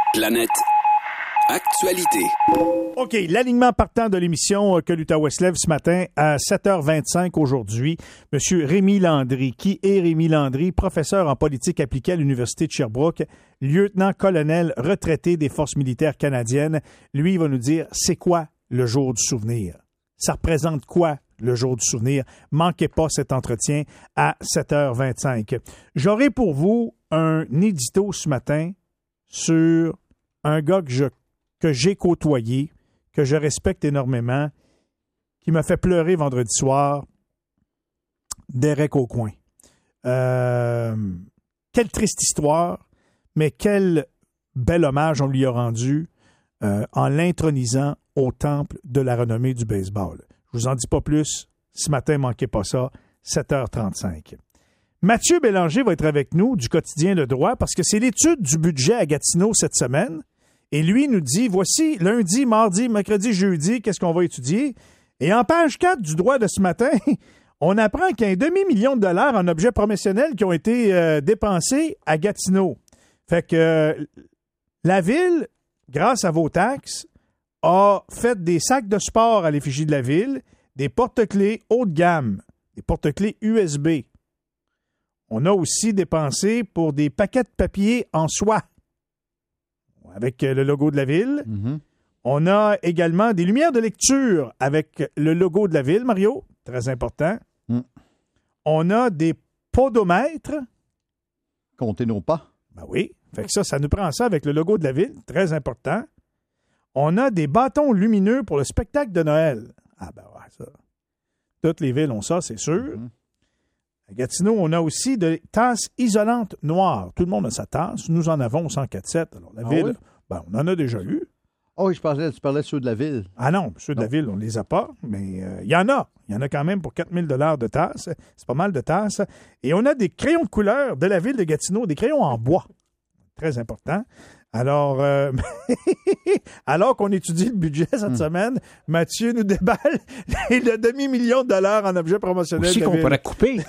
Planète Actualité. OK, l'alignement partant de l'émission que l'Outaouais se lève ce matin à 7h25 aujourd'hui. Monsieur Rémi Landry. Qui est Rémi Landry? Professeur en politique appliquée à l'Université de Sherbrooke, lieutenant-colonel retraité des Forces militaires canadiennes. Lui, il va nous dire c'est quoi le jour du souvenir? Ça représente quoi le jour du souvenir? Manquez pas cet entretien à 7h25. J'aurai pour vous un édito ce matin sur un gars que j'ai côtoyé, que je respecte énormément, qui m'a fait pleurer vendredi soir, Derek Aucoin. Quelle triste histoire, mais quel bel hommage on lui a rendu en l'intronisant au temple de la renommée du baseball. Je vous en dis pas plus. Ce matin, manquez pas ça, 7h35. Mathieu Bélanger va être avec nous du quotidien Le Droit parce que c'est l'étude du budget à Gatineau cette semaine. Et lui nous dit, voici lundi, mardi, mercredi, jeudi, qu'est-ce qu'on va étudier? Et en page 4 du Droit de ce matin, on apprend qu'il y a $500 000 en objets promotionnels qui ont été dépensés à Gatineau. Fait que la Ville, grâce à vos taxes, a fait des sacs de sport à l'effigie de la Ville, des porte-clés haut de gamme, des porte-clés USB. On a aussi dépensé pour des paquets de papier en soie avec le logo de la Ville. Mm-hmm. On a également des lumières de lecture avec le logo de la Ville, Mario, très important. Mm. On a des podomètres. Comptez nos pas. Ben oui, fait que ça nous prend ça avec le logo de la Ville, très important. On a des bâtons lumineux pour le spectacle de Noël. Ah ben ouais, ça. Toutes les villes ont ça, c'est sûr. Mm-hmm. À Gatineau, on a aussi des tasses isolantes noires. Tout le monde a sa tasse. Nous en avons 104.7. Alors, la ville, oui? On en a déjà eu. Oh, tu parlais de ceux de la ville. Ah non, ceux de la ville, on ne les a pas. Mais il y en a. Il y en a quand même pour 4 000 $ de tasses. C'est pas mal de tasses. Et on a des crayons de couleur de la ville de Gatineau, des crayons en bois. Très important. Alors, alors qu'on étudie le budget cette semaine, Mathieu nous déballe le $500 000 en objets promotionnels. Aussi qu'on pourrait couper.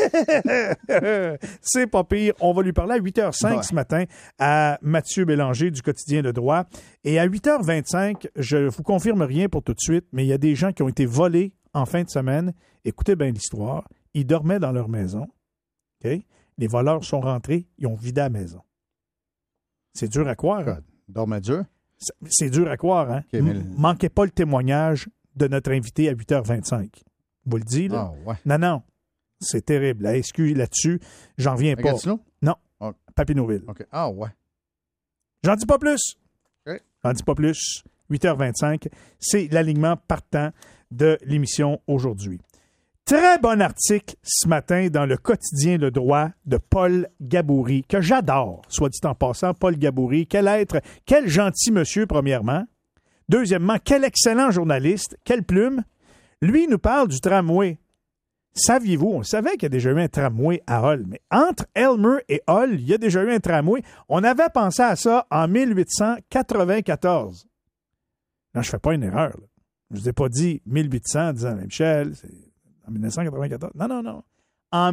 C'est pas pire. On va lui parler à 8h05 ce matin à Mathieu Bélanger du quotidien Le Droit. Et à 8h25, je vous confirme rien pour tout de suite, mais il y a des gens qui ont été volés en fin de semaine. Écoutez bien l'histoire. Ils dormaient dans leur maison. Okay? Les voleurs sont rentrés, ils ont vidé la maison. C'est dur à croire. Hein? Dormait dur? C'est dur à croire, hein? Okay, mais... Manquez pas le témoignage de notre invité à 8h25. Vous le dites, là? Ah, ouais. Non. C'est terrible. La SQ là-dessus, j'en reviens pas. Gatineau? Non. Okay. Papineauville. OK. Ah, ouais. J'en dis pas plus. Okay. J'en dis pas plus. 8h25, c'est l'alignement partant de l'émission aujourd'hui. Très bon article ce matin dans le quotidien Le Droit de Paul Gaboury, que j'adore, soit dit en passant, Paul Gaboury. Quel gentil monsieur, premièrement. Deuxièmement, quel excellent journaliste, quelle plume. Lui, il nous parle du tramway. Saviez-vous, on savait qu'il y a déjà eu un tramway à Hull, mais entre Aylmer et Hull, il y a déjà eu un tramway. On avait pensé à ça en 1894. Non, je ne fais pas une erreur. Là. Je ne vous ai pas dit 1800 en disant, Michel, c'est... En 1994? Non. En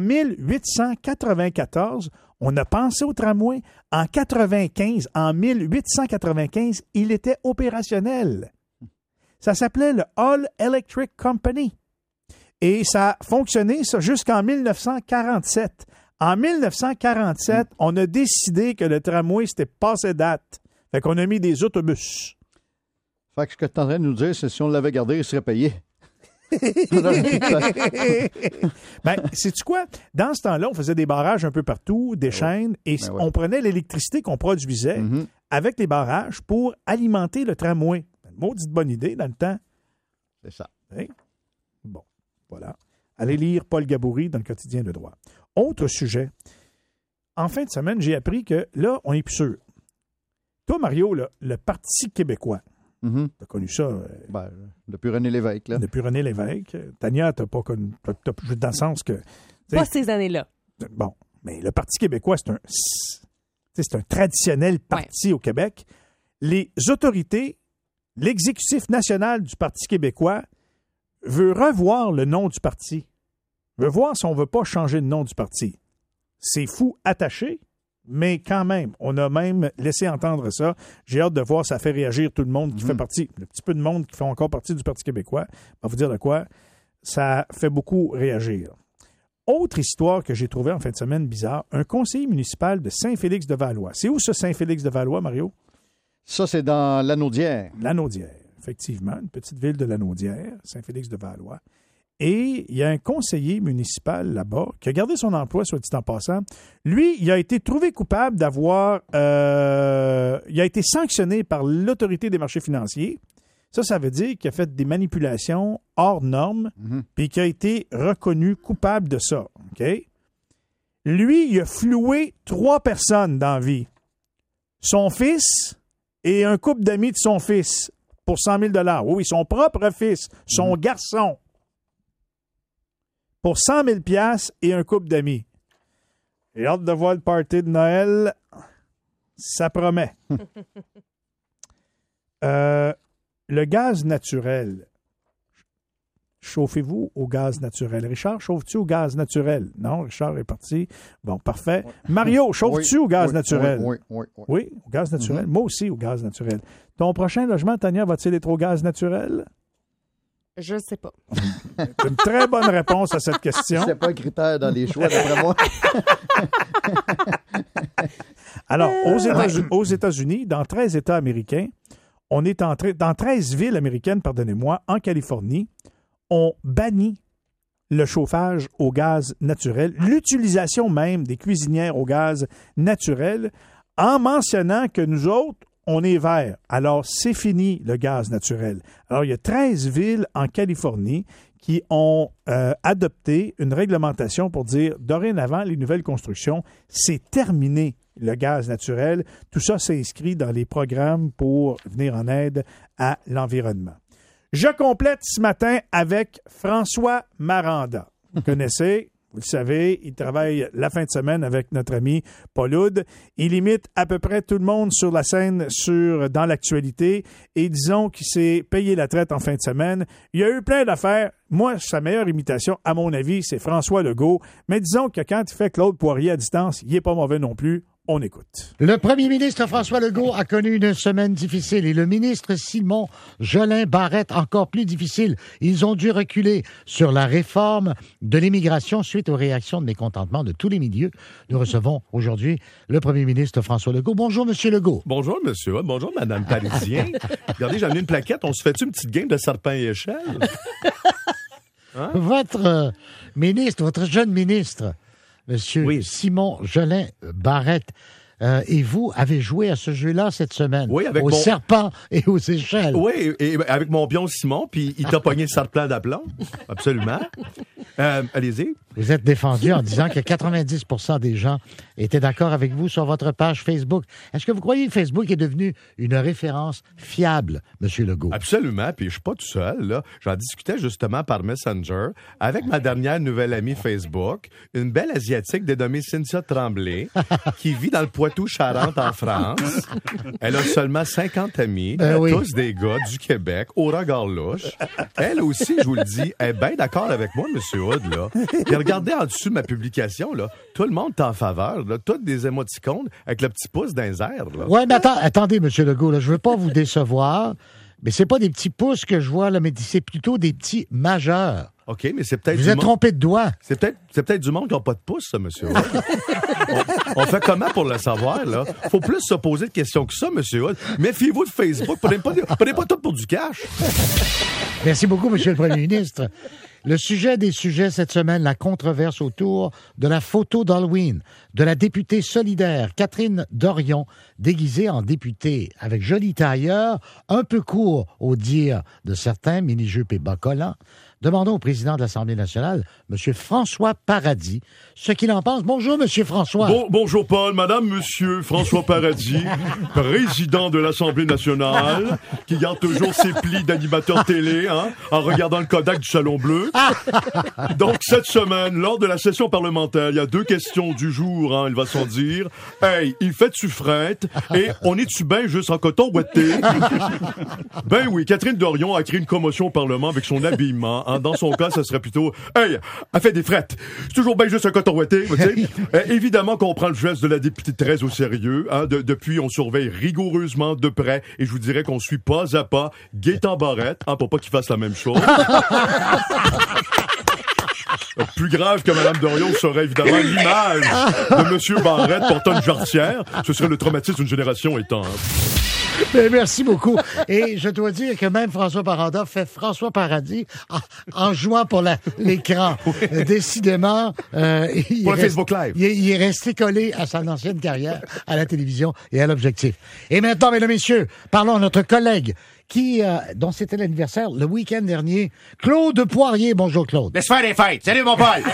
1894, on a pensé au tramway. En 1895, il était opérationnel. Ça s'appelait le Hull Electric Company. Et ça a fonctionné ça, jusqu'en 1947. En 1947, on a décidé que le tramway, c'était passé date. Fait qu'on a mis des autobus. Fait que ce que tu es en train de nous dire, c'est que si on l'avait gardé, il serait payé. Sais-tu quoi? Dans ce temps-là, on faisait des barrages un peu partout, des chaînes, et on prenait l'électricité qu'on produisait avec les barrages pour alimenter le tramway. Une maudite bonne idée dans le temps. C'est ça. Hein? Bon, voilà. Allez lire Paul Gaboury dans le quotidien Le Droit. Autre sujet. En fin de semaine, j'ai appris que là, on n'est plus sûr. Toi, Mario, là, le Parti québécois, tu as connu ça. Depuis René Lévesque. Là. Depuis René Lévesque. Tania, tu n'as pas connu. Dans le sens que. Pas ces années-là. Bon. Mais le Parti québécois, c'est un traditionnel parti au Québec. Les autorités, l'exécutif national du Parti québécois veut revoir le nom du parti. Veut voir si on ne veut pas changer le nom du parti. C'est fou attaché. Mais quand même, on a même laissé entendre ça. J'ai hâte de voir, ça fait réagir tout le monde qui fait partie, le petit peu de monde qui fait encore partie du Parti québécois. On va vous dire de quoi. Ça fait beaucoup réagir. Autre histoire que j'ai trouvée en fin de semaine bizarre, un conseiller municipal de Saint-Félix-de-Valois. C'est où ce Saint-Félix-de-Valois, Mario? Ça, c'est dans Lanaudière. Lanaudière, effectivement, une petite ville de Lanaudière, Saint-Félix-de-Valois. Et il y a un conseiller municipal là-bas qui a gardé son emploi, soit dit en passant. Lui, il a été trouvé coupable d'avoir... il a été sanctionné par l'Autorité des marchés financiers. Ça veut dire qu'il a fait des manipulations hors normes, puis qu'il a été reconnu coupable de ça. OK? Lui, il a floué 3 personnes dans la vie. Son fils et un couple d'amis de son fils pour 100 000 $. Oui, son propre fils, son garçon. Pour 100 000 $ et un couple d'amis. J'ai hâte de voir le party de Noël. Ça promet. Le gaz naturel. Chauffez-vous au gaz naturel. Richard, chauffes-tu au gaz naturel? Non, Richard est parti. Bon, parfait. Mario, chauffes-tu au gaz naturel? Oui. Oui, au gaz naturel. Moi aussi, au gaz naturel. Ton prochain logement, Tania, va-t-il être au gaz naturel? Je sais pas. C'est une très bonne réponse à cette question. C'est pas un critère dans les choix, d'après moi. Alors, aux États-Unis, dans 13 États américains, on est dans 13 villes américaines, pardonnez-moi, en Californie, on bannit le chauffage au gaz naturel, l'utilisation même des cuisinières au gaz naturel, en mentionnant que nous autres, on est vert. Alors, c'est fini le gaz naturel. Alors, il y a 13 villes en Californie qui ont adopté une réglementation pour dire, dorénavant, les nouvelles constructions, c'est terminé le gaz naturel. Tout ça s'inscrit dans les programmes pour venir en aide à l'environnement. Je complète ce matin avec François Maranda. Vous connaissez, vous le savez, il travaille la fin de semaine avec notre ami Paul Oud. Il imite à peu près tout le monde sur la scène dans l'actualité. Et disons qu'il s'est payé la traite en fin de semaine. Il y a eu plein d'affaires. Moi, sa meilleure imitation, à mon avis, c'est François Legault. Mais disons que quand il fait Claude Poirier à distance, il n'est pas mauvais non plus. On écoute. Le premier ministre François Legault a connu une semaine difficile et le ministre Simon Jolin Barrette encore plus difficile. Ils ont dû reculer sur la réforme de l'immigration suite aux réactions de mécontentement de tous les milieux. Nous recevons aujourd'hui le premier ministre François Legault. Bonjour, Monsieur Legault. Bonjour, monsieur. Bonjour, Madame Parisien. Regardez, j'ai amené une plaquette. On se fait-tu une petite game de serpent et échelle? Hein? Votre ministre, votre jeune ministre, Monsieur Simon Jolin Barrette, et vous avez joué à ce jeu-là cette semaine, aux serpents et aux échelles. Oui, et avec mon pion Simon, puis il t'a pogné le serpent d'aplomb. Absolument. Allez-y. Vous êtes défendu en disant que 90% des gens étaient d'accord avec vous sur votre page Facebook. Est-ce que vous croyez que Facebook est devenu une référence fiable, M. Legault? Absolument, puis je suis pas tout seul, là. J'en discutais justement par Messenger avec ma dernière nouvelle amie Facebook, une belle Asiatique dénommée Cynthia Tremblay, qui vit dans le Poitou-Charentes en France. Elle a seulement 50 amis, tous des gars du Québec, au regard louche. Elle aussi, je vous le dis, est bien d'accord avec moi, M. Hood, là. Puis regardez en dessous de ma publication, là, tout le monde est en faveur, là, toutes des émoticônes avec le petit pouce dans les airs. Oui, mais attendez, M. Legault, là, je veux pas vous décevoir, mais c'est pas des petits pouces que je vois, là, mais c'est plutôt des petits majeurs. OK, mais c'est peut-être... Vous êtes trompé de doigt. C'est peut-être du monde qui n'a pas de pouce, ça, monsieur. on fait comment pour le savoir, là? Faut plus se poser de questions que ça, monsieur Hood. Méfiez-vous de Facebook. Prenez pas tout pour du cash. Merci beaucoup, monsieur le premier ministre. Le sujet des sujets cette semaine, la controverse autour de la photo d'Halloween de la députée solidaire Catherine Dorion, déguisée en députée avec joli tailleur, un peu court au dire de certains, mini-jupe et bas collants. Demandons au président de l'Assemblée nationale, M. François Paradis, ce qu'il en pense. Bonjour, M. François. Bonjour, Paul. Madame, Monsieur François Paradis, président de l'Assemblée nationale, qui garde toujours ses plis d'animateur télé, en regardant le Kodak du Salon Bleu. Donc, cette semaine, lors de la session parlementaire, il y a 2 questions du jour, il va s'en dire. Hey, il fait-tu frette? Et on est-tu bien juste en coton ouetté? Ben oui, Catherine Dorion a créé une commotion au Parlement avec son habillement, hein. Dans son cas, ça serait plutôt « Hey, elle fait des frettes. C'est toujours bien juste un coton ouaté. » tu sais. Évidemment qu'on prend le geste de la députée très au sérieux. Hein. Depuis, on surveille rigoureusement de près et je vous dirais qu'on suit pas à pas Gaétan Barrette, hein, pour pas qu'il fasse la même chose. Plus grave que Mme Dorion serait évidemment l'image de M. Barrette portant une jarretière. Ce serait le traumatisme d'une génération éteinte. Mais merci beaucoup. Et je dois dire que même François Baranda fait François Paradis en jouant pour l'écran. Décidément, Pour le Facebook Live. Il est resté collé à son ancienne carrière à la télévision et à l'objectif. Et maintenant, mesdames et messieurs, parlons à notre collègue dont c'était l'anniversaire le week-end dernier, Claude Poirier. Bonjour, Claude. Laisse faire les fêtes. Salut, mon Paul.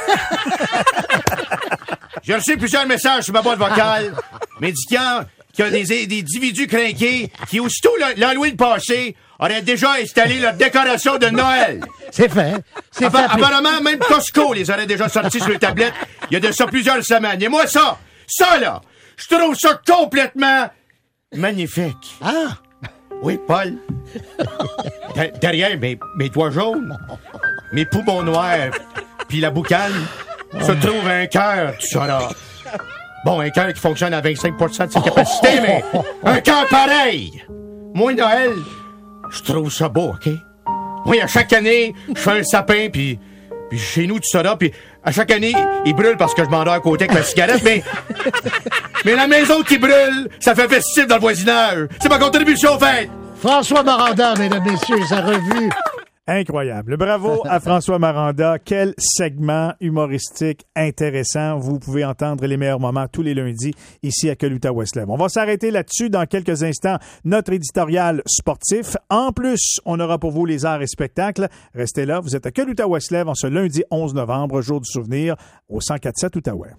J'ai reçu plusieurs messages sur ma boîte vocale m'indiquant qu'il y a des individus crinqués qui, aussitôt l'Halloween passé, auraient déjà installé leur décoration de Noël. C'est fait. Apparemment, même Costco les aurait déjà sortis sur les tablettes il y a de ça plusieurs semaines. Et moi, ça là, je trouve ça complètement magnifique. Ah! Oui, Paul. Derrière mes doigts jaunes, mes poumons noirs, puis la boucane, se trouve un cœur, tu sauras. Bon, un cœur qui fonctionne à 25% de ses capacités, mais un cœur pareil. Moi, Noël, je trouve ça beau, OK? Moi, à chaque année, je fais un sapin, puis chez nous, tu sauras, puis à chaque année, il brûle parce que je m'en dors à côté avec ma cigarette, mais la maison qui brûle, ça fait festif dans le voisinage. C'est ma contribution faite. François Maranda, mesdames, messieurs, sa revue. Incroyable. Bravo à François Maranda. Quel segment humoristique intéressant. Vous pouvez entendre les meilleurs moments tous les lundis ici à Coluta-Westlev. On va s'arrêter là-dessus dans quelques instants. Notre éditorial sportif. En plus, on aura pour vous les arts et spectacles. Restez là. Vous êtes à Coluta-Westlev en ce lundi 11 novembre, jour du souvenir, au 104.7 Outaouais.